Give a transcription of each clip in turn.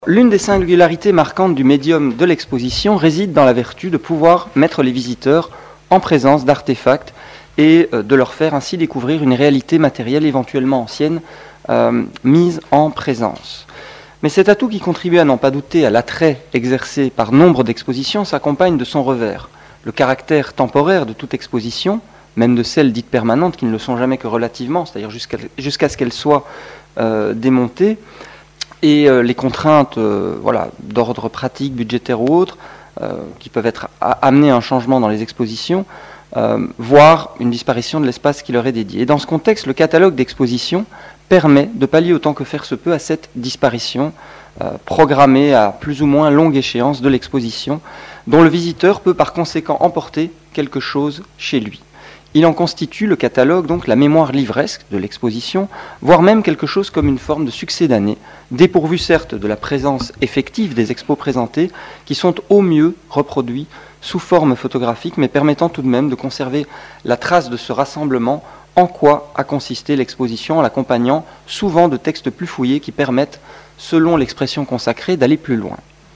L'une des singularités marquantes du médium de l'exposition réside dans la vertu de pouvoir mettre les visiteurs en présence d'artefacts et de leur faire ainsi découvrir une réalité matérielle éventuellement ancienne mise en présence. Mais cet atout qui contribue à n'en pas douter à l'attrait exercé par nombre d'expositions s'accompagne de son revers. Le caractère temporaire de toute exposition, même de celles dites permanentes qui ne le sont jamais que relativement, c'est-à-dire jusqu'à ce qu'elles soient démontées, et les contraintes d'ordre pratique, budgétaire ou autre, qui peuvent être amenées à un changement dans les expositions, voire une disparition de l'espace qui leur est dédié. Et dans ce contexte, le catalogue d'exposition permet de pallier autant que faire se peut à cette disparition, programmée à plus ou moins longue échéance de l'exposition, dont le visiteur peut par conséquent emporter quelque chose chez lui. Il en constitue, le catalogue, donc la mémoire livresque de l'exposition, voire même quelque chose comme une forme de succédané, dépourvu certes de la présence effective des expos présentés, qui sont au mieux reproduits sous forme photographique, mais permettant tout de même de conserver la trace de ce rassemblement, en quoi a consisté l'exposition, en l'accompagnant souvent de textes plus fouillés qui permettent, selon l'expression consacrée, d'aller plus loin.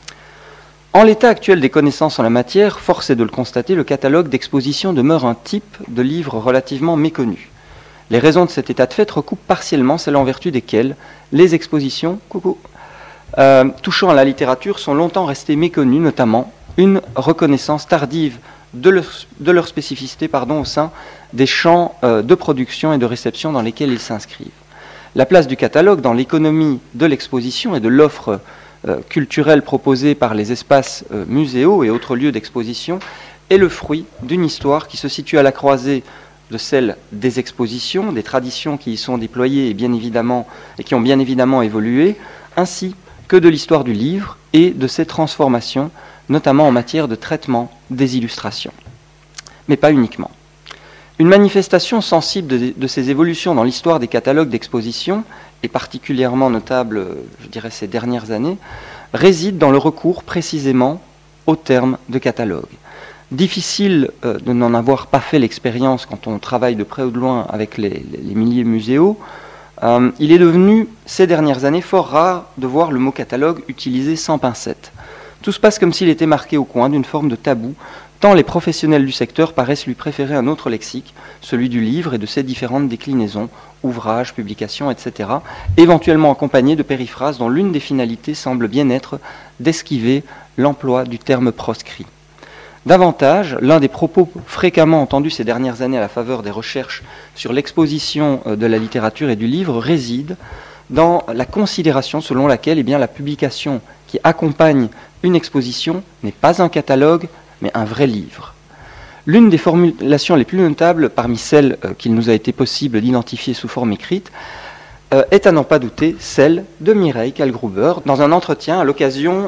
En l'état actuel des connaissances en la matière, force est de le constater, le catalogue d'exposition demeure un type de livre relativement méconnu. Les raisons de cet état de fait recoupent partiellement celles en vertu desquelles les expositions touchant à la littérature sont longtemps restées méconnues, notamment une reconnaissance tardive de leur spécificité au sein des champs de production et de réception dans lesquels ils s'inscrivent. La place du catalogue dans l'économie de l'exposition et de l'offre culturelle proposée par les espaces muséaux et autres lieux d'exposition est le fruit d'une histoire qui se situe à la croisée de celle des expositions, des traditions qui y sont déployées et qui ont bien évidemment évolué, ainsi que de l'histoire du livre et de ses transformations, notamment en matière de traitement des illustrations. Mais pas uniquement. Une manifestation sensible de ces évolutions dans l'histoire des catalogues d'exposition, et particulièrement notable, je dirais, ces dernières années, réside dans le recours précisément au terme de catalogue. Difficile de n'en avoir pas fait l'expérience quand on travaille de près ou de loin avec les milieux muséaux. Il est devenu, ces dernières années, fort rare de voir le mot catalogue utilisé sans pincette. Tout se passe comme s'il était marqué au coin d'une forme de tabou, tant les professionnels du secteur paraissent lui préférer un autre lexique, celui du livre et de ses différentes déclinaisons, ouvrages, publications, etc., éventuellement accompagnés de périphrases dont l'une des finalités semble bien être d'esquiver l'emploi du terme proscrit. Davantage, l'un des propos fréquemment entendus ces dernières années à la faveur des recherches sur l'exposition de la littérature et du livre réside dans la considération selon laquelle la publication qui accompagne une exposition n'est pas un catalogue, mais un vrai livre. L'une des formulations les plus notables parmi celles qu'il nous a été possible d'identifier sous forme écrite est à n'en pas douter celle de Mireille Kallgruber dans un entretien à l'occasion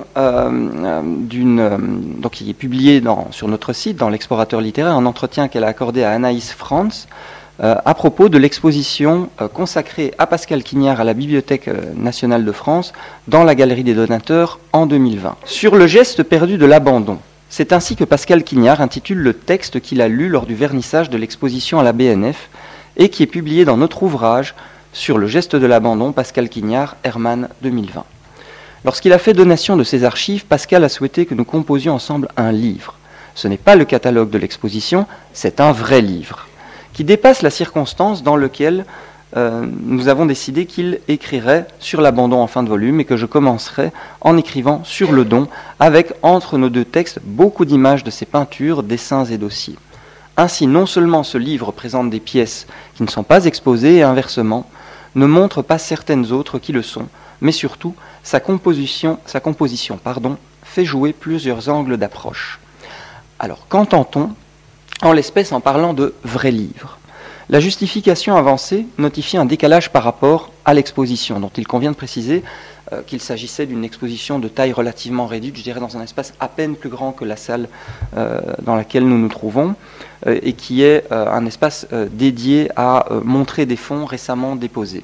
qui est publié sur notre site, dans l'Explorateur littéraire, un entretien qu'elle a accordé à Anaïs Franz à propos de l'exposition consacrée à Pascal Quignard à la Bibliothèque nationale de France dans la Galerie des Donateurs en 2020. Sur le geste perdu de l'abandon. C'est ainsi que Pascal Quignard intitule le texte qu'il a lu lors du vernissage de l'exposition à la BNF et qui est publié dans notre ouvrage sur le geste de l'abandon, Pascal Quignard, Hermann 2020. Lorsqu'il a fait donation de ses archives, Pascal a souhaité que nous composions ensemble un livre. Ce n'est pas le catalogue de l'exposition, c'est un vrai livre, qui dépasse la circonstance dans laquelle nous avons décidé qu'il écrirait sur l'abandon en fin de volume et que je commencerai en écrivant sur le don, avec entre nos deux textes beaucoup d'images de ses peintures, dessins et dossiers. Ainsi, non seulement ce livre présente des pièces qui ne sont pas exposées et inversement, ne montre pas certaines autres qui le sont, mais surtout sa composition fait jouer plusieurs angles d'approche. Alors, qu'entend-on en l'espèce en parlant de vrai livre ? La justification avancée notifie un décalage par rapport à l'exposition, dont il convient de préciser qu'il s'agissait d'une exposition de taille relativement réduite, je dirais dans un espace à peine plus grand que la salle dans laquelle nous nous trouvons, et qui est un espace dédié à montrer des fonds récemment déposés.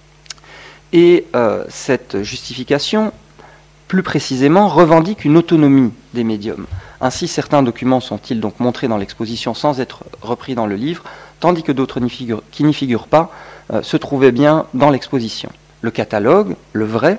Et cette justification, plus précisément, revendique une autonomie des médiums. Ainsi, certains documents sont-ils donc montrés dans l'exposition sans être repris dans le livre, tandis que d'autres qui n'y figurent pas se trouvaient bien dans l'exposition. Le catalogue, le vrai,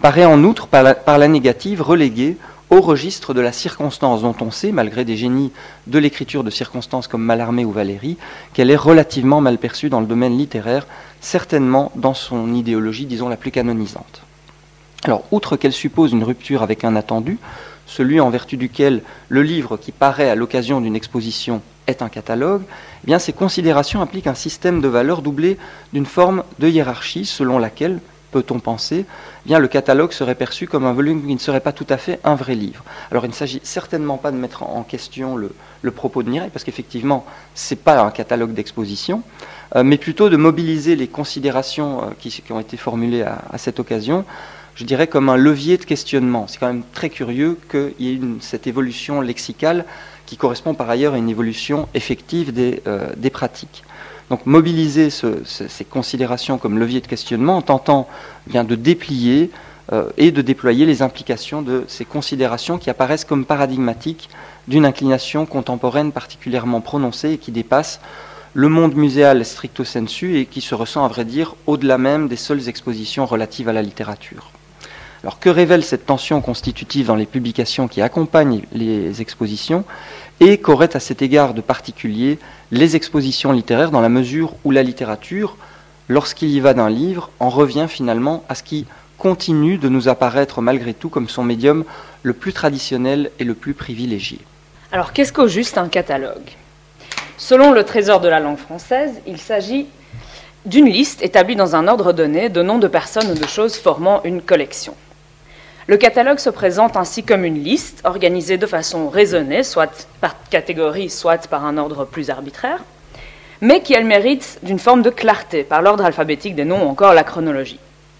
paraît en outre par la négative relégué au registre de la circonstance dont on sait, malgré des génies de l'écriture de circonstances comme Mallarmé ou Valéry, qu'elle est relativement mal perçue dans le domaine littéraire, certainement dans son idéologie, disons, la plus canonisante. Alors, outre qu'elle suppose une rupture avec un attendu, celui en vertu duquel le livre qui paraît à l'occasion d'une exposition est un catalogue, eh bien, ces considérations impliquent un système de valeurs doublé d'une forme de hiérarchie selon laquelle, peut-on penser, eh bien, le catalogue serait perçu comme un volume qui ne serait pas tout à fait un vrai livre. Alors il ne s'agit certainement pas de mettre en question le propos de Mireille, parce qu'effectivement, ce n'est pas un catalogue d'exposition, mais plutôt de mobiliser les considérations qui ont été formulées à cette occasion, je dirais comme un levier de questionnement. C'est quand même très curieux qu'il y ait cette évolution lexicale qui correspond par ailleurs à une évolution effective des pratiques. Donc mobiliser ces considérations comme levier de questionnement en tentant bien de déplier et de déployer les implications de ces considérations qui apparaissent comme paradigmatiques d'une inclination contemporaine particulièrement prononcée et qui dépasse le monde muséal stricto sensu et qui se ressent à vrai dire au-delà même des seules expositions relatives à la littérature. Alors que révèle cette tension constitutive dans les publications qui accompagnent les expositions et qu'auraient à cet égard de particulier les expositions littéraires dans la mesure où la littérature, lorsqu'il y va d'un livre, en revient finalement à ce qui continue de nous apparaître malgré tout comme son médium le plus traditionnel et le plus privilégié. Alors qu'est-ce qu'au juste un catalogue ? Selon le Trésor de la langue française, il s'agit d'une liste établie dans un ordre donné de noms de personnes ou de choses formant une collection. Le catalogue se présente ainsi comme une liste organisée de façon raisonnée, soit par catégorie, soit par un ordre plus arbitraire, mais qui a le mérite d'une forme de clarté par l'ordre alphabétique des noms ou encore la chronologie.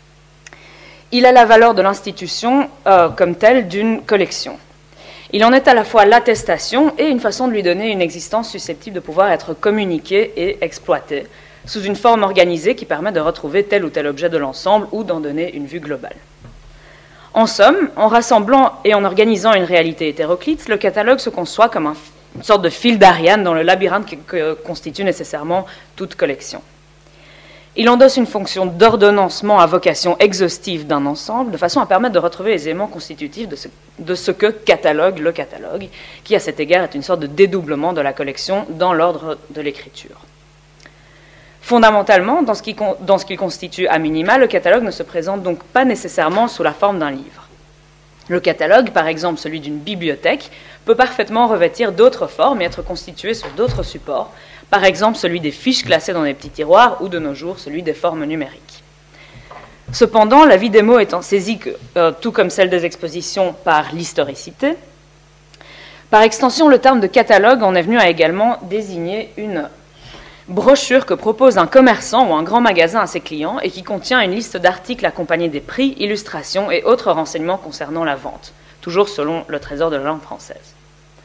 Il a la valeur de l'institution comme telle d'une collection. Il en est à la fois l'attestation et une façon de lui donner une existence susceptible de pouvoir être communiquée et exploitée, sous une forme organisée qui permet de retrouver tel ou tel objet de l'ensemble ou d'en donner une vue globale. En somme, en rassemblant et en organisant une réalité hétéroclite, le catalogue se conçoit comme une sorte de fil d'Ariane dans le labyrinthe que constitue nécessairement toute collection. Il endosse une fonction d'ordonnancement à vocation exhaustive d'un ensemble, de façon à permettre de retrouver les éléments constitutifs de ce que catalogue le catalogue, qui à cet égard est une sorte de dédoublement de la collection dans l'ordre de l'écriture. Fondamentalement, dans ce qui constitue à minima, le catalogue ne se présente donc pas nécessairement sous la forme d'un livre. Le catalogue, par exemple celui d'une bibliothèque, peut parfaitement revêtir d'autres formes et être constitué sur d'autres supports, par exemple celui des fiches classées dans des petits tiroirs ou de nos jours celui des formes numériques. Cependant, la vie des mots étant saisie, tout comme celle des expositions, par l'historicité, par extension, le terme de catalogue en est venu à également désigner une brochure que propose un commerçant ou un grand magasin à ses clients et qui contient une liste d'articles accompagnés des prix, illustrations et autres renseignements concernant la vente, toujours selon le Trésor de la langue française.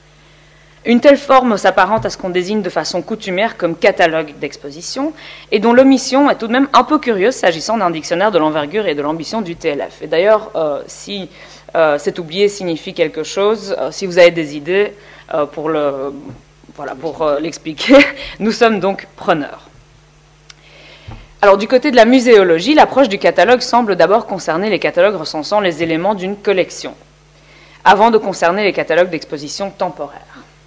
Une telle forme s'apparente à ce qu'on désigne de façon coutumière comme catalogue d'exposition et dont l'omission est tout de même un peu curieuse s'agissant d'un dictionnaire de l'envergure et de l'ambition du TLF. Et d'ailleurs, si cet oublié signifie quelque chose, si vous avez des idées pour l'expliquer, nous sommes donc preneurs. Alors du côté de la muséologie, l'approche du catalogue semble d'abord concerner les catalogues recensant les éléments d'une collection, avant de concerner les catalogues d'exposition temporaire.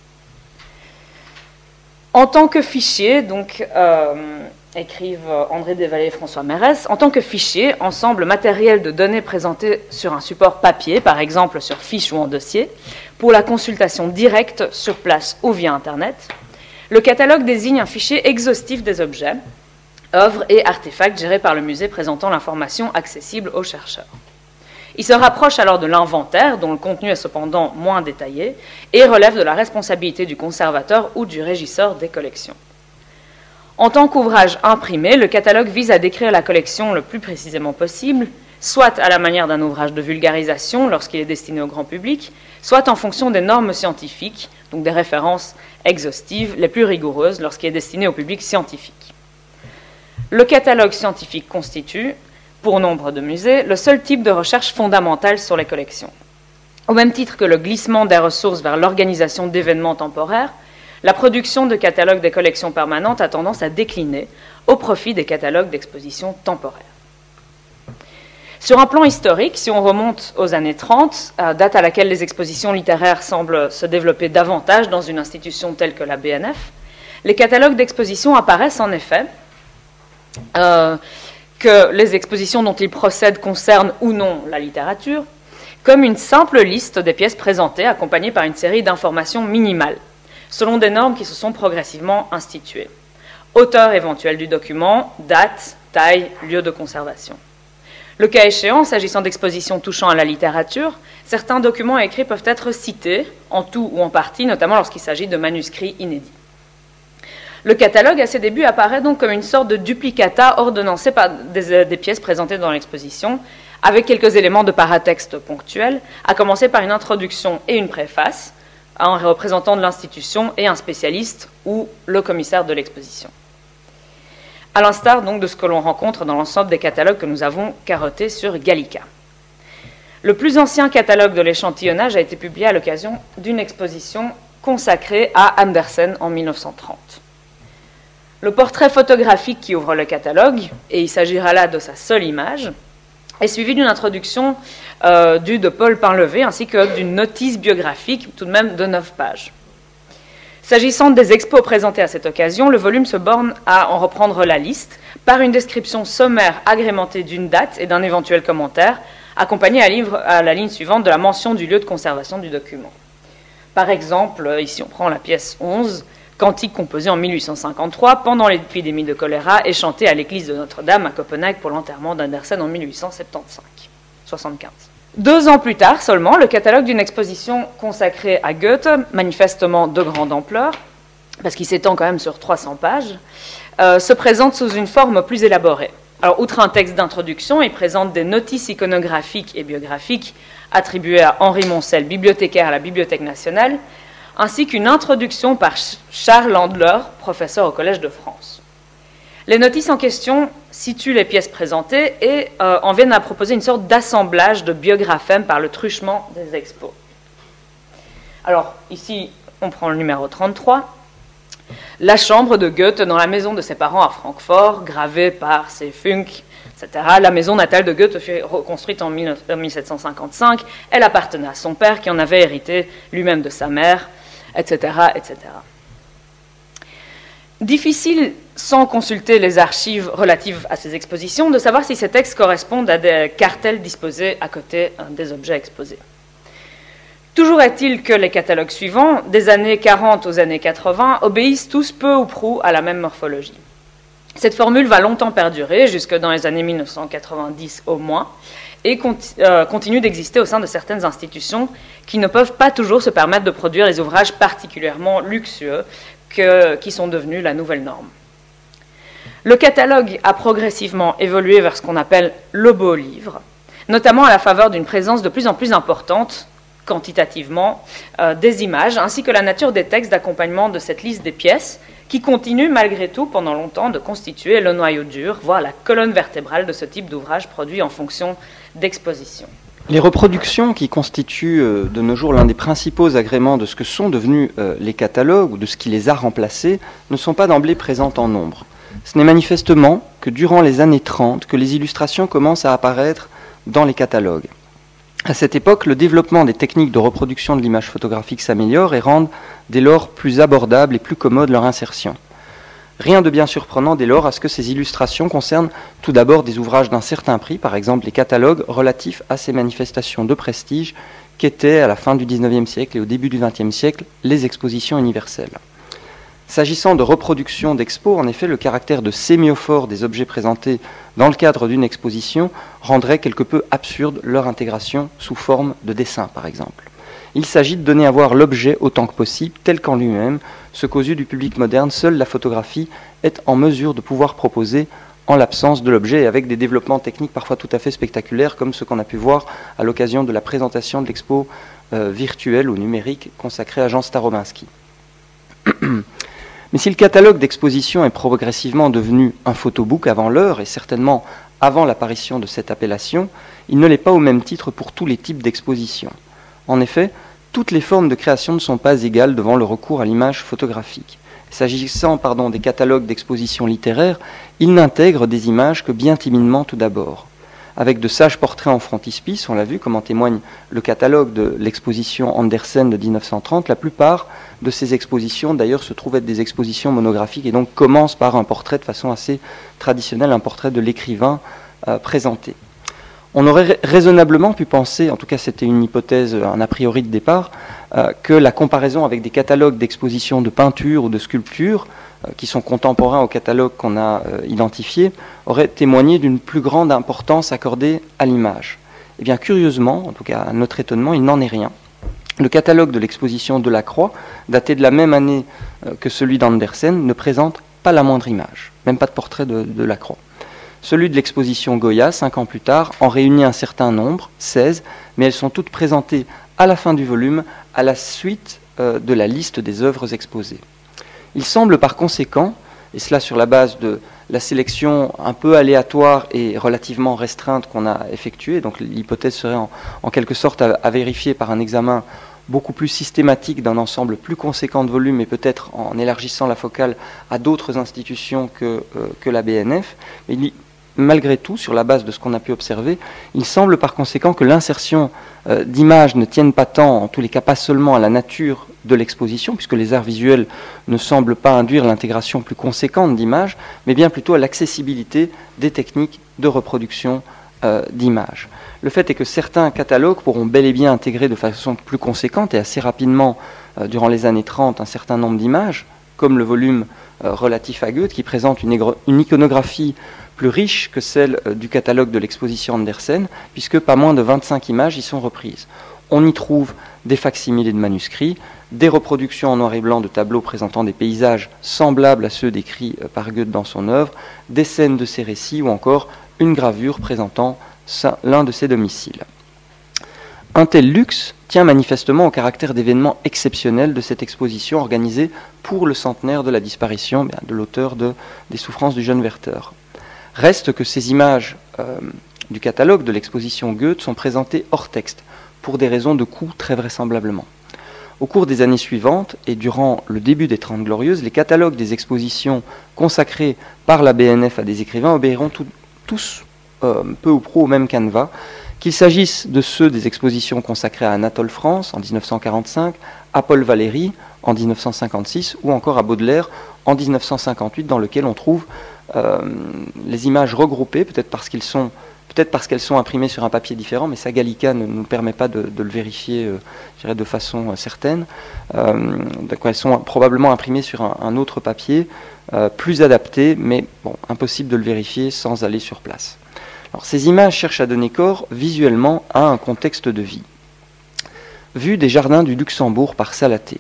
En tant que fichier, donc écrivent André Desvallées et François Mérès, en tant que fichier, ensemble matériel de données présenté sur un support papier, par exemple sur fiche ou en dossier, pour la consultation directe sur place ou via Internet, le catalogue désigne un fichier exhaustif des objets, œuvres et artefacts gérés par le musée présentant l'information accessible aux chercheurs. Il se rapproche alors de l'inventaire, dont le contenu est cependant moins détaillé, et relève de la responsabilité du conservateur ou du régisseur des collections. En tant qu'ouvrage imprimé, le catalogue vise à décrire la collection le plus précisément possible, soit à la manière d'un ouvrage de vulgarisation lorsqu'il est destiné au grand public, soit en fonction des normes scientifiques, donc des références exhaustives les plus rigoureuses lorsqu'il est destiné au public scientifique. Le catalogue scientifique constitue, pour nombre de musées, le seul type de recherche fondamentale sur les collections. Au même titre que le glissement des ressources vers l'organisation d'événements temporaires, la production de catalogues des collections permanentes a tendance à décliner au profit des catalogues d'exposition temporaires. Sur un plan historique, si on remonte aux années 30, date à laquelle les expositions littéraires semblent se développer davantage dans une institution telle que la BNF, les catalogues d'exposition apparaissent en effet, que les expositions dont ils procèdent concernent ou non la littérature, comme une simple liste des pièces présentées accompagnée par une série d'informations minimales, selon des normes qui se sont progressivement instituées. Auteur éventuel du document, date, taille, lieu de conservation. Le cas échéant, s'agissant d'expositions touchant à la littérature, certains documents écrits peuvent être cités, en tout ou en partie, notamment lorsqu'il s'agit de manuscrits inédits. Le catalogue, à ses débuts, apparaît donc comme une sorte de duplicata ordonnancé par des pièces présentées dans l'exposition, avec quelques éléments de paratexte ponctuels, à commencer par une introduction et une préface, un représentant de l'institution et un spécialiste ou le commissaire de l'exposition. À l'instar donc de ce que l'on rencontre dans l'ensemble des catalogues que nous avons carottés sur Gallica. Le plus ancien catalogue de l'échantillonnage a été publié à l'occasion d'une exposition consacrée à Andersen en 1930. Le portrait photographique qui ouvre le catalogue, et il s'agira là de sa seule image, est suivi d'une introduction de Paul Painlevé ainsi que d'une notice biographique tout de même de 9 pages. S'agissant des expos présentées à cette occasion, le volume se borne à en reprendre la liste par une description sommaire agrémentée d'une date et d'un éventuel commentaire, accompagnée à la ligne suivante de la mention du lieu de conservation du document. Par exemple, ici on prend la pièce 11, cantique composé en 1853 pendant l'épidémie de choléra et chanté à l'église de Notre-Dame à Copenhague pour l'enterrement d'Andersen en 1875. 2 ans plus tard seulement, le catalogue d'une exposition consacrée à Goethe, manifestement de grande ampleur, parce qu'il s'étend quand même sur 300 pages, se présente sous une forme plus élaborée. Alors, outre un texte d'introduction, il présente des notices iconographiques et biographiques attribuées à Henri Moncel, bibliothécaire à la Bibliothèque nationale, ainsi qu'une introduction par Charles Landler, professeur au Collège de France. Les notices en question situent les pièces présentées et en viennent à proposer une sorte d'assemblage de biographèmes par le truchement des expos. Alors, ici, on prend le numéro 33. La chambre de Goethe dans la maison de ses parents à Francfort, gravée par C. Funk, etc. La maison natale de Goethe fut reconstruite en 1755. Elle appartenait à son père qui en avait hérité lui-même de sa mère, etc., etc. Difficile, sans consulter les archives relatives à ces expositions, de savoir si ces textes correspondent à des cartels disposés à côté des objets exposés. Toujours est-il que les catalogues suivants, des années 40 aux années 80, obéissent tous peu ou prou à la même morphologie. Cette formule va longtemps perdurer, jusque dans les années 1990 au moins, et continue d'exister au sein de certaines institutions qui ne peuvent pas toujours se permettre de produire les ouvrages particulièrement luxueux qui sont devenus la nouvelle norme. Le catalogue a progressivement évolué vers ce qu'on appelle le beau livre, notamment à la faveur d'une présence de plus en plus importante, quantitativement, des images, ainsi que la nature des textes d'accompagnement de cette liste des pièces, qui continue malgré tout pendant longtemps de constituer le noyau dur, voire la colonne vertébrale de ce type d'ouvrage produit en fonction d'exposition. Les reproductions qui constituent de nos jours l'un des principaux agréments de ce que sont devenus les catalogues ou de ce qui les a remplacés ne sont pas d'emblée présentes en nombre. Ce n'est manifestement que durant les années 30 que les illustrations commencent à apparaître dans les catalogues. À cette époque, le développement des techniques de reproduction de l'image photographique s'améliore et rendent dès lors plus abordable et plus commode leur insertion. Rien de bien surprenant dès lors à ce que ces illustrations concernent tout d'abord des ouvrages d'un certain prix, par exemple les catalogues relatifs à ces manifestations de prestige qu'étaient à la fin du XIXe siècle et au début du XXe siècle les expositions universelles. S'agissant de reproduction d'expos, en effet, le caractère de sémiophore des objets présentés dans le cadre d'une exposition rendrait quelque peu absurde leur intégration sous forme de dessin, par exemple. Il s'agit de donner à voir l'objet autant que possible, tel qu'en lui-même, ce qu'aux yeux du public moderne, seule la photographie est en mesure de pouvoir proposer en l'absence de l'objet et avec des développements techniques parfois tout à fait spectaculaires, comme ce qu'on a pu voir à l'occasion de la présentation de l'expo virtuelle ou numérique consacrée à Jean Starobinski. Mais si le catalogue d'exposition est progressivement devenu un photobook avant l'heure, et certainement avant l'apparition de cette appellation, il ne l'est pas au même titre pour tous les types d'expositions. En effet, toutes les formes de création ne sont pas égales devant le recours à l'image photographique. S'agissant des catalogues d'exposition littéraires, ils n'intègrent des images que bien timidement tout d'abord. avec de sages portraits en frontispice, on l'a vu, comme en témoigne le catalogue de l'exposition Andersen de 1930. La plupart de ces expositions, d'ailleurs, se trouvent être des expositions monographiques et donc commencent par un portrait de façon assez traditionnelle, un portrait de l'écrivain présenté. On aurait raisonnablement pu penser, en tout cas c'était une hypothèse, un a priori de départ, que la comparaison avec des catalogues d'expositions de peinture ou de sculpture, qui sont contemporains au catalogue qu'on a identifié, aurait témoigné d'une plus grande importance accordée à l'image. Eh bien, curieusement, en tout cas à notre étonnement, il n'en est rien. Le catalogue de l'exposition Delacroix, daté de la même année que celui d'Andersen, ne présente pas la moindre image, même pas de portrait de Delacroix. Celui de l'exposition Goya, 5 ans plus tard, en réunit un certain nombre, 16, mais elles sont toutes présentées à la fin du volume, à la suite de la liste des œuvres exposées. Il semble par conséquent, et cela sur la base de la sélection un peu aléatoire et relativement restreinte qu'on a effectuée, donc l'hypothèse serait en quelque sorte à vérifier par un examen beaucoup plus systématique d'un ensemble plus conséquent de volumes et peut-être en élargissant la focale à d'autres institutions que la BNF. Mais malgré tout, sur la base de ce qu'on a pu observer, il semble par conséquent que l'insertion d'images ne tienne pas tant, en tous les cas pas seulement à la nature de l'exposition, puisque les arts visuels ne semblent pas induire l'intégration plus conséquente d'images, mais bien plutôt à l'accessibilité des techniques de reproduction d'images. Le fait est que certains catalogues pourront bel et bien intégrer de façon plus conséquente et assez rapidement, durant les années 30, un certain nombre d'images, comme le volume relatif à Goethe, qui présente une iconographie plus riche que celle du catalogue de l'exposition Andersen, puisque pas moins de 25 images y sont reprises. On y trouve des facsimilés de manuscrits, des reproductions en noir et blanc de tableaux présentant des paysages semblables à ceux décrits par Goethe dans son œuvre, des scènes de ses récits ou encore une gravure présentant l'un de ses domiciles. Un tel luxe tient manifestement au caractère d'événement exceptionnel de cette exposition organisée pour le centenaire de la disparition de l'auteur des souffrances du jeune Werther. Reste que ces images du catalogue de l'exposition Goethe sont présentées hors texte, pour des raisons de coût très vraisemblablement. Au cours des années suivantes, et durant le début des Trente Glorieuses, les catalogues des expositions consacrés par la BNF à des écrivains obéiront tous peu ou prou au même canevas, qu'il s'agisse de ceux des expositions consacrées à Anatole France en 1945, à Paul Valéry en 1956 ou encore à Baudelaire en 1958, dans lequel on trouve les images regroupées, peut-être parce qu'elles sont imprimées sur un papier différent, mais ça Gallica ne nous permet pas de le vérifier je dirais de façon certaine. Elles sont probablement imprimées sur un autre papier, plus adapté, mais bon, impossible de le vérifier sans aller sur place. Alors, ces images cherchent à donner corps visuellement à un contexte de vie. Vue des jardins du Luxembourg par Salaté.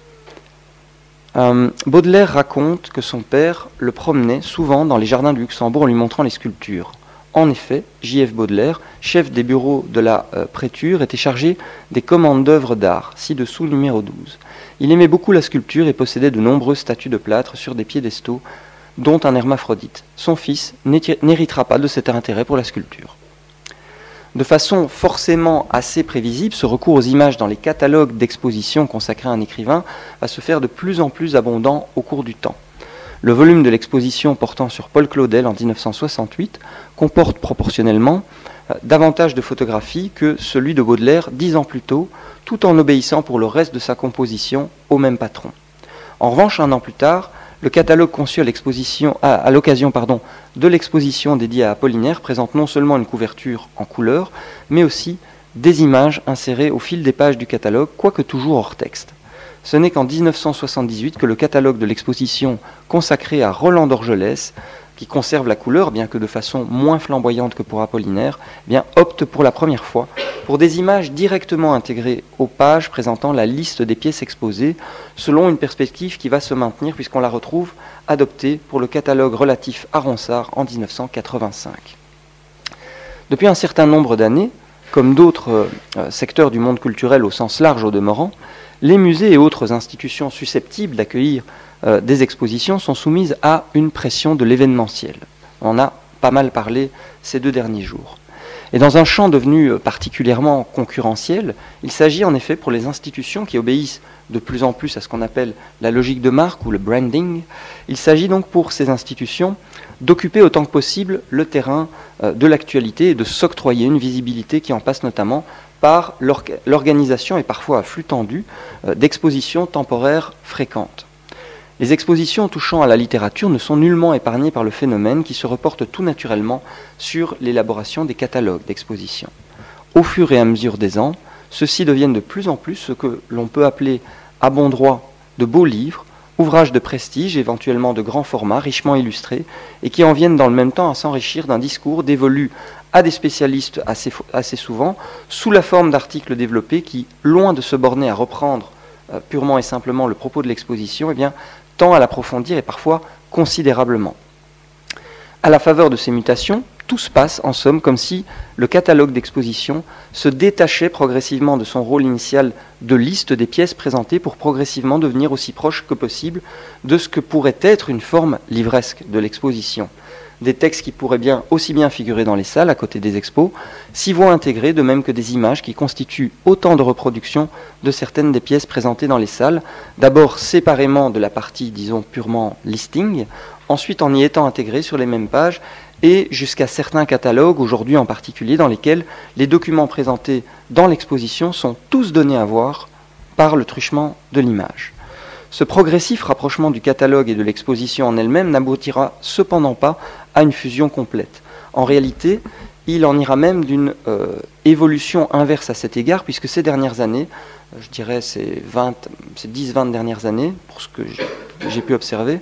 Baudelaire raconte que son père le promenait souvent dans les jardins du Luxembourg en lui montrant les sculptures. En effet, J.F. Baudelaire, chef des bureaux de la préture, était chargé des commandes d'œuvres d'art, ci-dessous numéro 12. Il aimait beaucoup la sculpture et possédait de nombreuses statues de plâtre sur des piédestaux, dont un hermaphrodite. Son fils n'héritera pas de cet intérêt pour la sculpture. De façon forcément assez prévisible, ce recours aux images dans les catalogues d'exposition consacrés à un écrivain va se faire de plus en plus abondant au cours du temps. Le volume de l'exposition portant sur Paul Claudel en 1968 comporte proportionnellement davantage de photographies que celui de Baudelaire 10 ans plus tôt, tout en obéissant pour le reste de sa composition au même patron. En revanche, un an plus tard, le catalogue conçu à l'occasion de l'exposition dédiée à Apollinaire présente non seulement une couverture en couleur, mais aussi des images insérées au fil des pages du catalogue, quoique toujours hors texte. Ce n'est qu'en 1978 que le catalogue de l'exposition consacré à Roland d'Orgelès, qui conserve la couleur, bien que de façon moins flamboyante que pour Apollinaire, opte pour la première fois pour des images directement intégrées aux pages présentant la liste des pièces exposées, selon une perspective qui va se maintenir puisqu'on la retrouve adoptée pour le catalogue relatif à Ronsard en 1985. Depuis un certain nombre d'années, comme d'autres secteurs du monde culturel au sens large au demeurant, les musées et autres institutions susceptibles d'accueillir des expositions sont soumises à une pression de l'événementiel. On en a pas mal parlé ces 2 derniers jours. Et dans un champ devenu particulièrement concurrentiel, il s'agit en effet pour les institutions qui obéissent de plus en plus à ce qu'on appelle la logique de marque ou le branding, il s'agit donc pour ces institutions d'occuper autant que possible le terrain de l'actualité et de s'octroyer une visibilité qui en passe notamment par l'organisation et parfois à flux tendu d'expositions temporaires fréquentes. Les expositions touchant à la littérature ne sont nullement épargnées par le phénomène qui se reporte tout naturellement sur l'élaboration des catalogues d'exposition. Au fur et à mesure des ans, ceux-ci deviennent de plus en plus ce que l'on peut appeler à bon droit de beaux livres, ouvrages de prestige, éventuellement de grand format, richement illustrés, et qui en viennent dans le même temps à s'enrichir d'un discours dévolu à des spécialistes assez souvent, sous la forme d'articles développés qui, loin de se borner à reprendre purement et simplement le propos de l'exposition, eh bien, tend à l'approfondir et parfois considérablement. À la faveur de ces mutations, tout se passe en somme comme si le catalogue d'exposition se détachait progressivement de son rôle initial de liste des pièces présentées pour progressivement devenir aussi proche que possible de ce que pourrait être une forme livresque de l'exposition. Des textes qui pourraient bien aussi bien figurer dans les salles à côté des expos s'y voient intégrés, de même que des images qui constituent autant de reproductions de certaines des pièces présentées dans les salles, d'abord séparément de la partie, disons, purement listing, ensuite en y étant intégrées sur les mêmes pages, et jusqu'à certains catalogues, aujourd'hui en particulier, dans lesquels les documents présentés dans l'exposition sont tous donnés à voir par le truchement de l'image. Ce progressif rapprochement du catalogue et de l'exposition en elle-même n'aboutira cependant pas à une fusion complète. En réalité, il en ira même d'une évolution inverse à cet égard, puisque ces dernières années, je dirais ces 10-20 dernières années, pour ce que j'ai pu observer,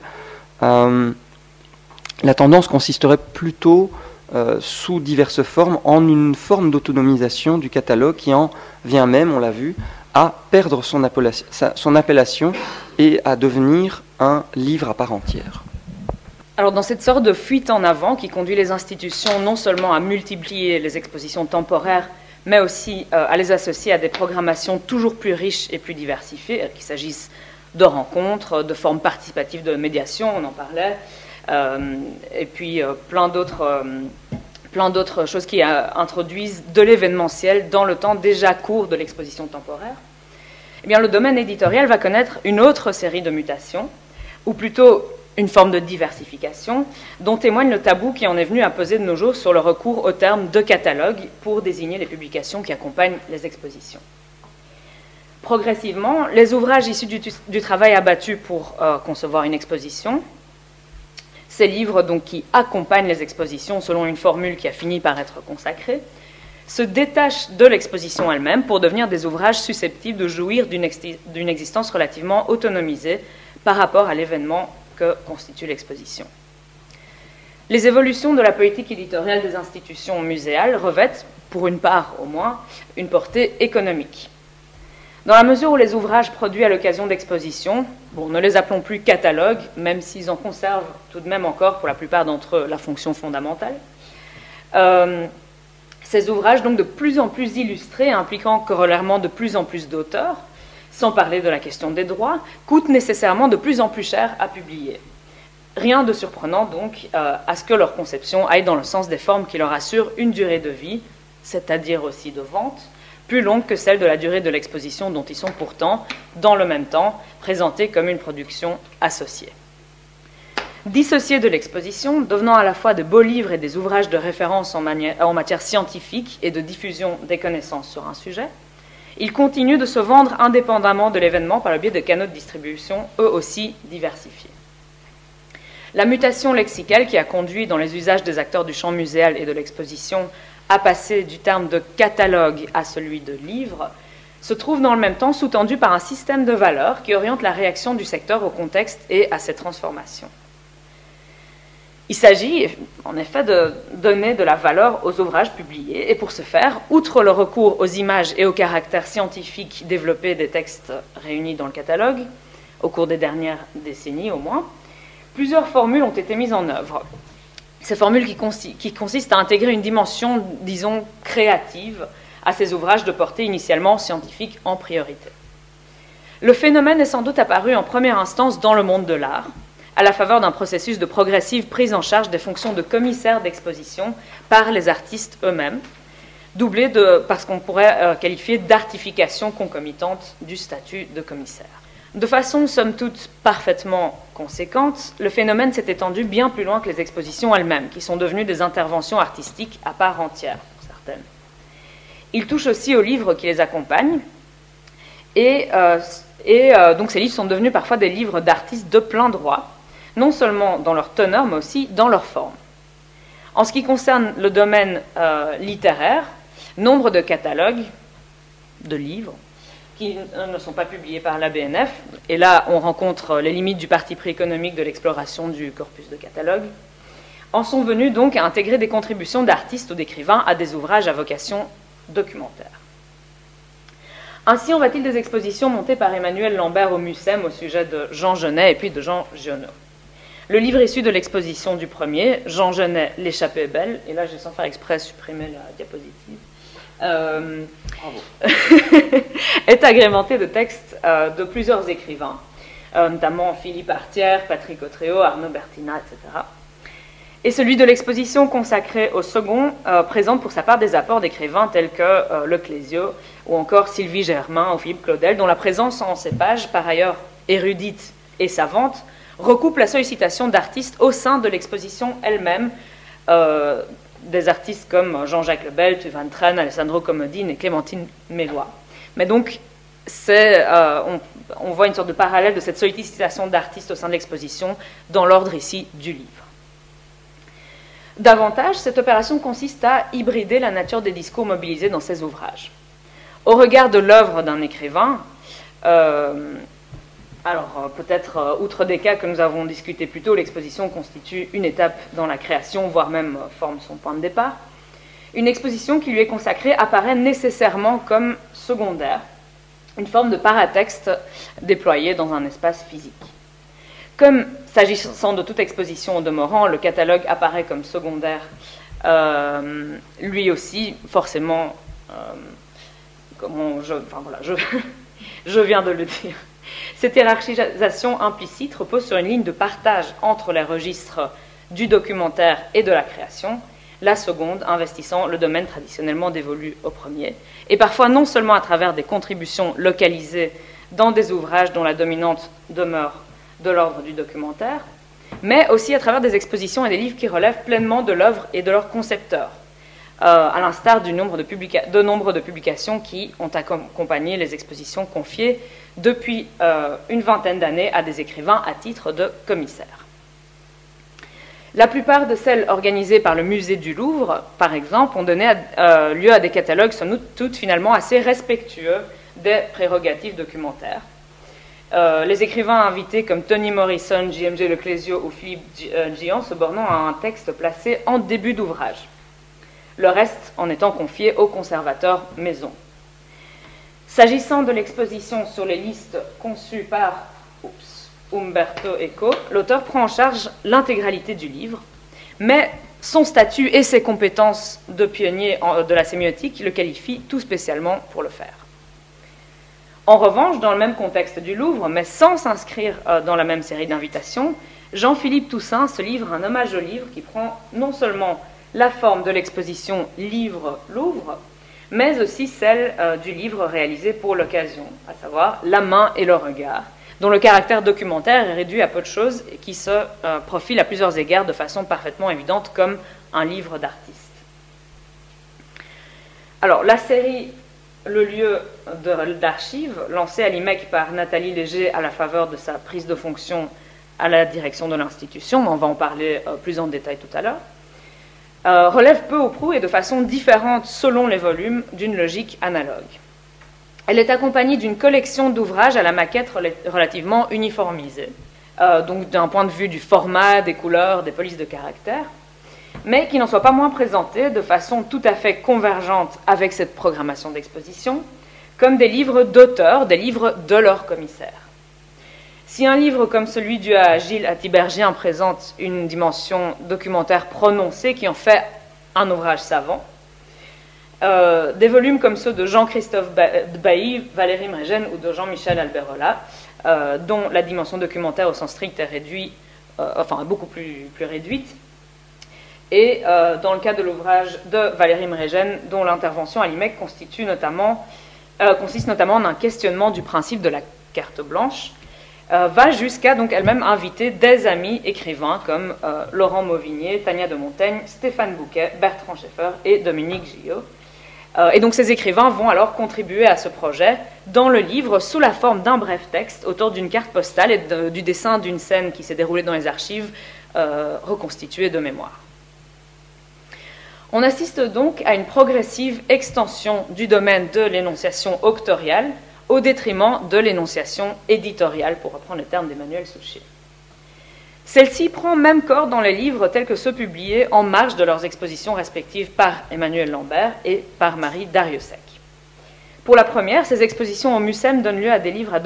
la tendance consisterait plutôt, sous diverses formes, en une forme d'autonomisation du catalogue qui en vient même, on l'a vu, à perdre son appellation et à devenir un livre à part entière. Alors dans cette sorte de fuite en avant qui conduit les institutions non seulement à multiplier les expositions temporaires, mais aussi à les associer à des programmations toujours plus riches et plus diversifiées, qu'il s'agisse de rencontres, de formes participatives de médiation, on en parlait, et puis plein d'autres choses qui introduisent de l'événementiel dans le temps déjà court de l'exposition temporaire. Eh bien, le domaine éditorial va connaître une autre série de mutations, ou plutôt une forme de diversification, dont témoigne le tabou qui en est venu à peser de nos jours sur le recours au terme de catalogue pour désigner les publications qui accompagnent les expositions. Progressivement, les ouvrages issus du travail abattu pour concevoir une exposition, ces livres donc, qui accompagnent les expositions selon une formule qui a fini par être consacrée, se détachent de l'exposition elle-même pour devenir des ouvrages susceptibles de jouir d'une existence relativement autonomisée par rapport à l'événement que constitue l'exposition. Les évolutions de la politique éditoriale des institutions muséales revêtent, pour une part au moins, une portée économique. Dans la mesure où les ouvrages produits à l'occasion d'expositions, ne les appelons plus catalogues, même s'ils en conservent tout de même encore, pour la plupart d'entre eux, la fonction fondamentale, ces ouvrages, donc de plus en plus illustrés, impliquant corollairement de plus en plus d'auteurs, sans parler de la question des droits, coûtent nécessairement de plus en plus cher à publier. Rien de surprenant donc à ce que leur conception aille dans le sens des formes qui leur assurent une durée de vie, c'est-à-dire aussi de vente, plus longue que celle de la durée de l'exposition dont ils sont pourtant, dans le même temps, présentés comme une production associée. Dissociés de l'exposition, devenant à la fois de beaux livres et des ouvrages de référence en matière scientifique et de diffusion des connaissances sur un sujet, ils continuent de se vendre indépendamment de l'événement par le biais de canaux de distribution, eux aussi diversifiés. La mutation lexicale qui a conduit dans les usages des acteurs du champ muséal et de l'exposition à passer du terme de catalogue à celui de livre, se trouve dans le même temps sous-tendu par un système de valeurs qui oriente la réaction du secteur au contexte et à ses transformations. Il s'agit en effet de donner de la valeur aux ouvrages publiés et pour ce faire, outre le recours aux images et aux caractères scientifiques développés des textes réunis dans le catalogue, au cours des dernières décennies au moins, plusieurs formules ont été mises en œuvre. Ces formules qui consistent à intégrer une dimension, disons, créative à ces ouvrages de portée initialement scientifique en priorité. Le phénomène est sans doute apparu en première instance dans le monde de l'art, à la faveur d'un processus de progressive prise en charge des fonctions de commissaire d'exposition par les artistes eux-mêmes, doublé parce qu'on pourrait qualifier d'artification concomitante du statut de commissaire. De façon, somme toute, parfaitement conséquente, le phénomène s'est étendu bien plus loin que les expositions elles-mêmes, qui sont devenues des interventions artistiques à part entière, pour certaines. Il touche aussi aux livres qui les accompagnent, et donc ces livres sont devenus parfois des livres d'artistes de plein droit, non seulement dans leur teneur, mais aussi dans leur forme. En ce qui concerne le domaine littéraire, nombre de catalogues de livres qui ne sont pas publiés par la BNF, et là on rencontre les limites du parti pris économique de l'exploration du corpus de catalogues, en sont venus donc à intégrer des contributions d'artistes ou d'écrivains à des ouvrages à vocation documentaire. Ainsi en va-t-il des expositions montées par Emmanuel Lambert au Mucem au sujet de Jean Genet et puis de Jean Giono. Le livre issu de l'exposition du premier, Jean Genet, L'échappée est belle, et là j'ai sans faire exprès supprimé la diapositive, est agrémenté de textes de plusieurs écrivains, notamment Philippe Artière, Patrick Autréau, Arnaud Bertina, etc. Et celui de l'exposition consacrée au second présente pour sa part des apports d'écrivains tels que Le Clésio ou encore Sylvie Germain ou Philippe Claudel, dont la présence en ces pages, par ailleurs érudite et savante, recoupe la sollicitation d'artistes au sein de l'exposition elle-même, des artistes comme Jean-Jacques Lebel, Tuvan Tran, Alessandro Comodine et Clémentine Mélois. Mais donc, on voit une sorte de parallèle de cette sollicitation d'artistes au sein de l'exposition dans l'ordre ici du livre. Davantage, cette opération consiste à hybrider la nature des discours mobilisés dans ces ouvrages. Au regard de l'œuvre d'un écrivain, peut-être, outre des cas que nous avons discutés plus tôt, l'exposition constitue une étape dans la création, voire même forme son point de départ. Une exposition qui lui est consacrée apparaît nécessairement comme secondaire, une forme de paratexte déployé dans un espace physique. Comme, s'agissant de toute exposition au demeurant, le catalogue apparaît comme secondaire, lui aussi, forcément, je viens de le dire. Cette hiérarchisation implicite repose sur une ligne de partage entre les registres du documentaire et de la création, la seconde investissant le domaine traditionnellement dévolu au premier, et parfois non seulement à travers des contributions localisées dans des ouvrages dont la dominante demeure de l'ordre du documentaire, mais aussi à travers des expositions et des livres qui relèvent pleinement de l'œuvre et de leur concepteur, à l'instar de nombre de publications qui ont accompagné les expositions confiées depuis une vingtaine d'années à des écrivains à titre de commissaires. La plupart de celles organisées par le musée du Louvre, par exemple, ont donné lieu à des catalogues, somme toute, finalement assez respectueux des prérogatives documentaires. Les écrivains invités comme Toni Morrison, J.M.J. Le Clésio ou Philippe Gian se bornant à un texte placé en début d'ouvrage, le reste en étant confié au conservateur maison. S'agissant de l'exposition sur les listes conçues par Umberto Eco, l'auteur prend en charge l'intégralité du livre, mais son statut et ses compétences de pionnier de la sémiotique le qualifient tout spécialement pour le faire. En revanche, dans le même contexte du Louvre, mais sans s'inscrire dans la même série d'invitations, Jean-Philippe Toussaint se livre un hommage au livre qui prend non seulement la forme de l'exposition Livre-Louvre, mais aussi celle du livre réalisé pour l'occasion, à savoir La main et le regard, dont le caractère documentaire est réduit à peu de choses et qui se profile à plusieurs égards de façon parfaitement évidente comme un livre d'artiste. Alors, la série Le lieu d'archives, lancée à l'IMEC par Nathalie Léger à la faveur de sa prise de fonction à la direction de l'institution, on va en parler plus en détail tout à l'heure, relève peu ou prou et de façon différente selon les volumes d'une logique analogue. Elle est accompagnée d'une collection d'ouvrages à la maquette relativement uniformisée, donc d'un point de vue du format, des couleurs, des polices de caractère, mais qui n'en soit pas moins présentée de façon tout à fait convergente avec cette programmation d'exposition, comme des livres d'auteurs, des livres de leurs commissaires. Si un livre comme celui dû à Gilles Attibergien présente une dimension documentaire prononcée qui en fait un ouvrage savant, des volumes comme ceux de Jean-Christophe Bailly, Valérie Mregen ou de Jean-Michel Alberola, dont la dimension documentaire au sens strict est beaucoup plus réduite, et dans le cas de l'ouvrage de Valérie Mregen, dont l'intervention à l'IMEC consiste notamment en un questionnement du principe de la carte blanche, va jusqu'à donc elle-même inviter des amis écrivains comme Laurent Mauvigné, Tania de Montaigne, Stéphane Bouquet, Bertrand Scheffer et Dominique Gillot. Et donc ces écrivains vont alors contribuer à ce projet dans le livre sous la forme d'un bref texte autour d'une carte postale et du dessin d'une scène qui s'est déroulée dans les archives reconstituée de mémoire. On assiste donc à une progressive extension du domaine de l'énonciation auctoriale au détriment de l'énonciation éditoriale, pour reprendre les termes d'Emmanuel Souchier. Celle-ci prend même corps dans les livres tels que ceux publiés en marge de leurs expositions respectives par Emmanuel Lambert et par Marie Darrieussecq. Pour la première, ces expositions au MUSEM donnent lieu à des livres à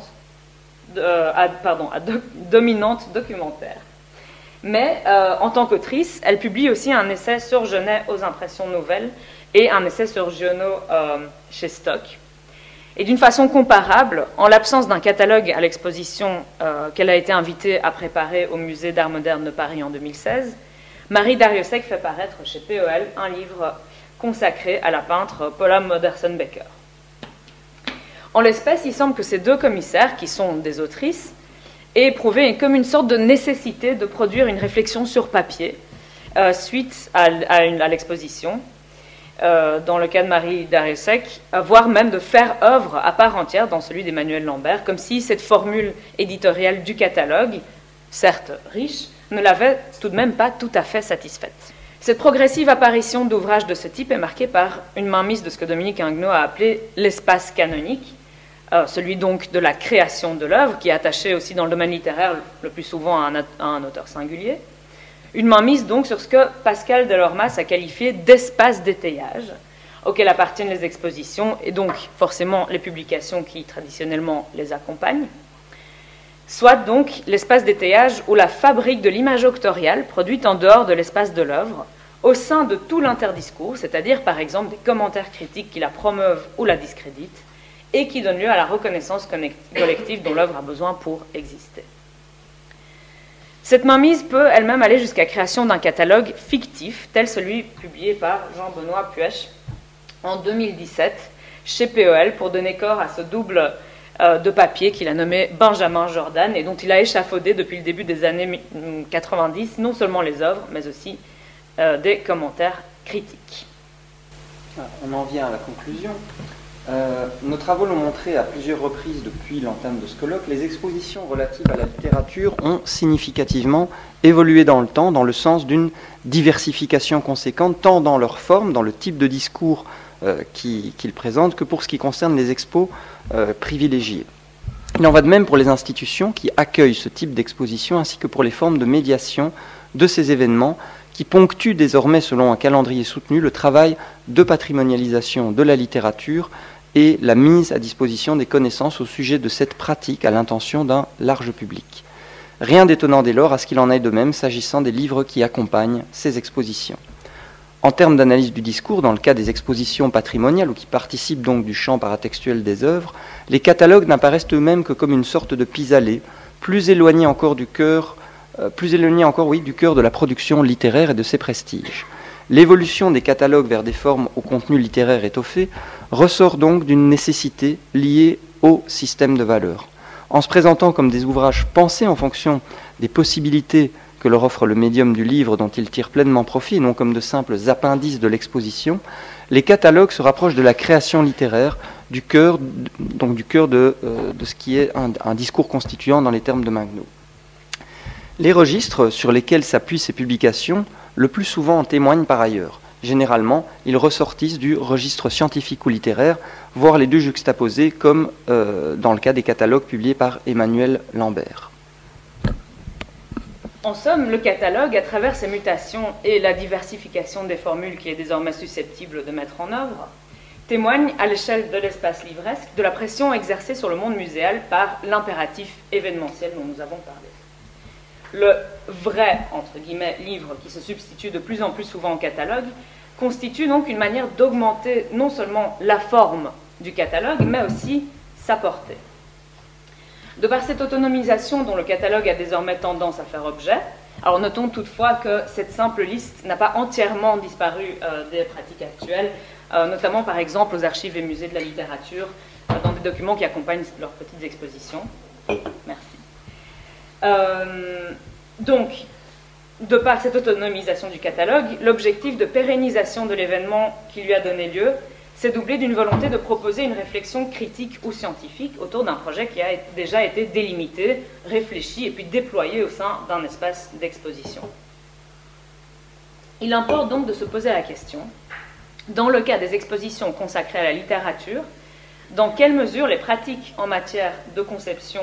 dominante documentaire. Mais en tant qu'autrice, elle publie aussi un essai sur Genet aux impressions nouvelles et un essai sur Giono chez Stock. Et d'une façon comparable, en l'absence d'un catalogue à l'exposition qu'elle a été invitée à préparer au Musée d'Art moderne de Paris en 2016, Marie Darrieussecq fait paraître chez PEL un livre consacré à la peintre Paula Modersohn-Becker. En l'espèce, il semble que ces deux commissaires, qui sont des autrices, aient éprouvé comme une sorte de nécessité de produire une réflexion sur papier suite à l'exposition, dans le cas de Marie Darrieussecq, voire même de faire œuvre à part entière dans celui d'Emmanuel Lambert, comme si cette formule éditoriale du catalogue, certes riche, ne l'avait tout de même pas tout à fait satisfaite. Cette progressive apparition d'ouvrages de ce type est marquée par une mainmise de ce que Dominique Ingnaud a appelé l'espace canonique, celui donc de la création de l'œuvre, qui est attaché aussi dans le domaine littéraire le plus souvent à un auteur singulier. Une mainmise donc sur ce que Pascal Delormas a qualifié d'espace d'étayage, auquel appartiennent les expositions et donc forcément les publications qui traditionnellement les accompagnent, soit donc l'espace d'étayage ou la fabrique de l'image auctoriale produite en dehors de l'espace de l'œuvre, au sein de tout l'interdiscours, c'est-à-dire par exemple des commentaires critiques qui la promeuvent ou la discréditent, et qui donnent lieu à la reconnaissance collective dont l'œuvre a besoin pour exister. Cette mainmise peut elle-même aller jusqu'à la création d'un catalogue fictif, tel celui publié par Jean-Benoît Puech en 2017 chez PEL pour donner corps à ce double de papier qu'il a nommé Benjamin Jordan et dont il a échafaudé depuis le début des années 90 non seulement les œuvres, mais aussi des commentaires critiques. On en vient à la conclusion. Nos travaux l'ont montré à plusieurs reprises depuis l'entame de ce colloque, les expositions relatives à la littérature ont significativement évolué dans le temps, dans le sens d'une diversification conséquente, tant dans leur forme, dans le type de discours qu'ils présentent, que pour ce qui concerne les expos privilégiés. Il en va de même pour les institutions qui accueillent ce type d'exposition, ainsi que pour les formes de médiation de ces événements, qui ponctuent désormais, selon un calendrier soutenu, le travail de patrimonialisation de la littérature et la mise à disposition des connaissances au sujet de cette pratique à l'intention d'un large public. Rien d'étonnant dès lors à ce qu'il en aille de même s'agissant des livres qui accompagnent ces expositions. En termes d'analyse du discours, dans le cas des expositions patrimoniales ou qui participent donc du champ paratextuel des œuvres, les catalogues n'apparaissent eux-mêmes que comme une sorte de pis-aller, plus éloignés encore du cœur de la production littéraire et de ses prestiges. L'évolution des catalogues vers des formes au contenu littéraire étoffé ressort donc d'une nécessité liée au système de valeurs. En se présentant comme des ouvrages pensés en fonction des possibilités que leur offre le médium du livre dont ils tirent pleinement profit, et non comme de simples appendices de l'exposition, les catalogues se rapprochent de la création littéraire, du cœur de ce qui est un discours constituant dans les termes de Ingnaud. Les registres sur lesquels s'appuient ces publications, le plus souvent en témoignent par ailleurs. Généralement, ils ressortissent du registre scientifique ou littéraire, voire les deux juxtaposés, comme dans le cas des catalogues publiés par Emmanuel Lambert. En somme, le catalogue, à travers ses mutations et la diversification des formules qu'il est désormais susceptible de mettre en œuvre, témoigne, à l'échelle de l'espace livresque, de la pression exercée sur le monde muséal par l'impératif événementiel dont nous avons parlé. Le vrai, entre guillemets, livre qui se substitue de plus en plus souvent au catalogue, constitue donc une manière d'augmenter non seulement la forme du catalogue, mais aussi sa portée. De par cette autonomisation dont le catalogue a désormais tendance à faire objet, Alors notons toutefois que cette simple liste n'a pas entièrement disparu des pratiques actuelles, notamment par exemple aux archives et musées de la littérature, dans des documents qui accompagnent leurs petites expositions. Merci. Donc, de par cette autonomisation du catalogue, l'objectif de pérennisation de l'événement qui lui a donné lieu s'est doublé d'une volonté de proposer une réflexion critique ou scientifique autour d'un projet qui a déjà été délimité, réfléchi et puis déployé au sein d'un espace d'exposition. Il importe donc de se poser la question, dans le cas des expositions consacrées à la littérature, dans quelle mesure les pratiques en matière de conception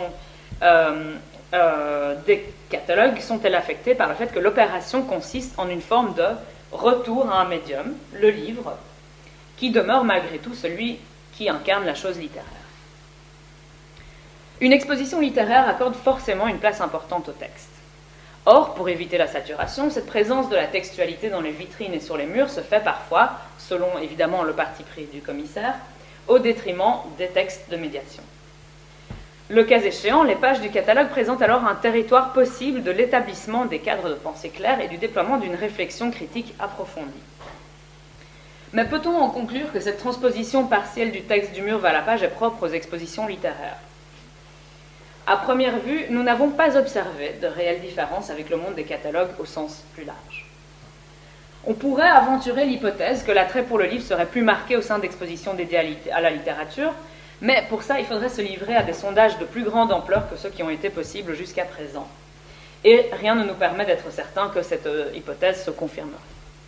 des catalogues sont-elles affectées par le fait que l'opération consiste en une forme de retour à un médium, le livre, qui demeure malgré tout celui qui incarne la chose littéraire. Une exposition littéraire accorde forcément une place importante au texte. Or, pour éviter la saturation, cette présence de la textualité dans les vitrines et sur les murs se fait parfois, selon évidemment le parti pris du commissaire, au détriment des textes de médiation. Le cas échéant, les pages du catalogue présentent alors un territoire possible de l'établissement des cadres de pensée clairs et du déploiement d'une réflexion critique approfondie. Mais peut-on en conclure que cette transposition partielle du texte du mur vers la page est propre aux expositions littéraires ? À première vue, nous n'avons pas observé de réelle différence avec le monde des catalogues au sens plus large. On pourrait aventurer l'hypothèse que l'attrait pour le livre serait plus marqué au sein d'expositions dédiées à la littérature, mais pour ça, il faudrait se livrer à des sondages de plus grande ampleur que ceux qui ont été possibles jusqu'à présent. Et rien ne nous permet d'être certain que cette hypothèse se confirmerait.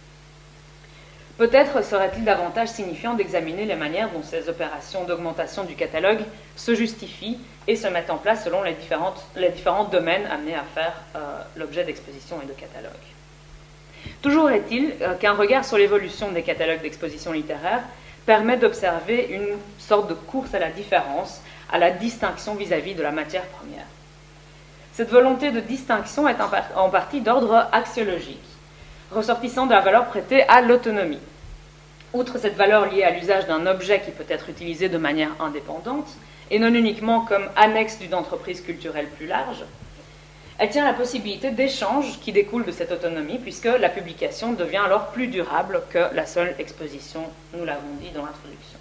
Peut-être serait-il davantage signifiant d'examiner les manières dont ces opérations d'augmentation du catalogue se justifient et se mettent en place selon les différents domaines amenés à faire l'objet d'expositions et de catalogues. Toujours est-il qu'un regard sur l'évolution des catalogues d'expositions littéraires permet d'observer une sorte de course à la différence, à la distinction vis-à-vis de la matière première. Cette volonté de distinction est en partie d'ordre axiologique, ressortissant de la valeur prêtée à l'autonomie. Outre cette valeur liée à l'usage d'un objet qui peut être utilisé de manière indépendante, et non uniquement comme annexe d'une entreprise culturelle plus large, elle tient à la possibilité d'échange qui découle de cette autonomie, puisque la publication devient alors plus durable que la seule exposition, nous l'avons dit dans l'introduction.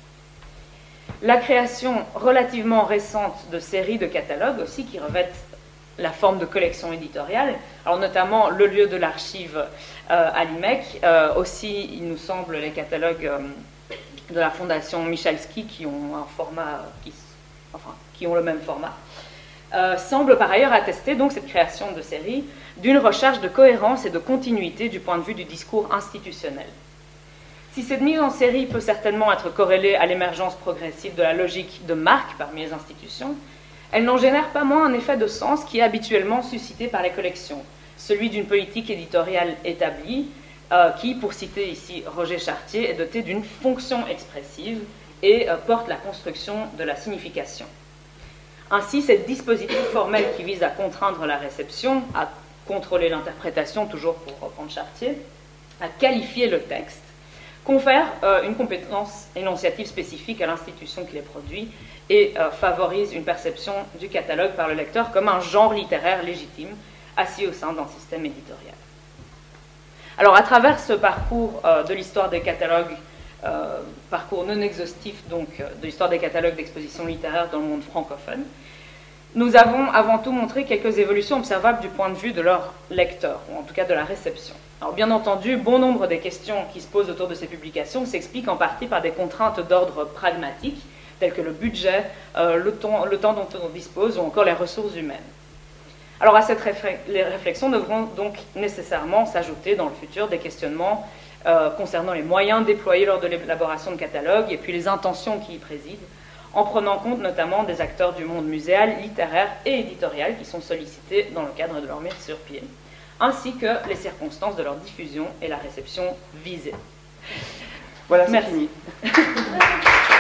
La création relativement récente de séries de catalogues aussi qui revêtent la forme de collection éditoriale, alors notamment le lieu de l'archive à l'IMEC, aussi il nous semble les catalogues de la fondation Michalski qui ont un format, qui ont le même format, semble par ailleurs attester donc cette création de séries d'une recherche de cohérence et de continuité du point de vue du discours institutionnel. Si cette mise en série peut certainement être corrélée à l'émergence progressive de la logique de marque parmi les institutions, elle n'en génère pas moins un effet de sens qui est habituellement suscité par les collections, celui d'une politique éditoriale établie, qui, pour citer ici Roger Chartier, est dotée d'une fonction expressive et porte la construction de la signification. Ainsi, cette dispositif formel qui vise à contraindre la réception, à contrôler l'interprétation, toujours pour reprendre Chartier, à qualifier le texte, confère une compétence énonciative spécifique à l'institution qui les produit et favorise une perception du catalogue par le lecteur comme un genre littéraire légitime, assis au sein d'un système éditorial. Alors, à travers ce parcours de l'histoire des catalogues, parcours non exhaustif donc de l'histoire des catalogues d'exposition littéraire dans le monde francophone, nous avons avant tout montré quelques évolutions observables du point de vue de leurs lecteurs, ou en tout cas de la réception. Alors bien entendu, bon nombre des questions qui se posent autour de ces publications s'expliquent en partie par des contraintes d'ordre pragmatique, telles que le budget, le temps dont on dispose, ou encore les ressources humaines. Alors à cette les réflexions devront donc nécessairement s'ajouter dans le futur des questionnements concernant les moyens déployés lors de l'élaboration de catalogues et puis les intentions qui y président, en prenant compte notamment des acteurs du monde muséal, littéraire et éditorial qui sont sollicités dans le cadre de leur mise sur pied, ainsi que les circonstances de leur diffusion et la réception visée. Voilà, c'est fini.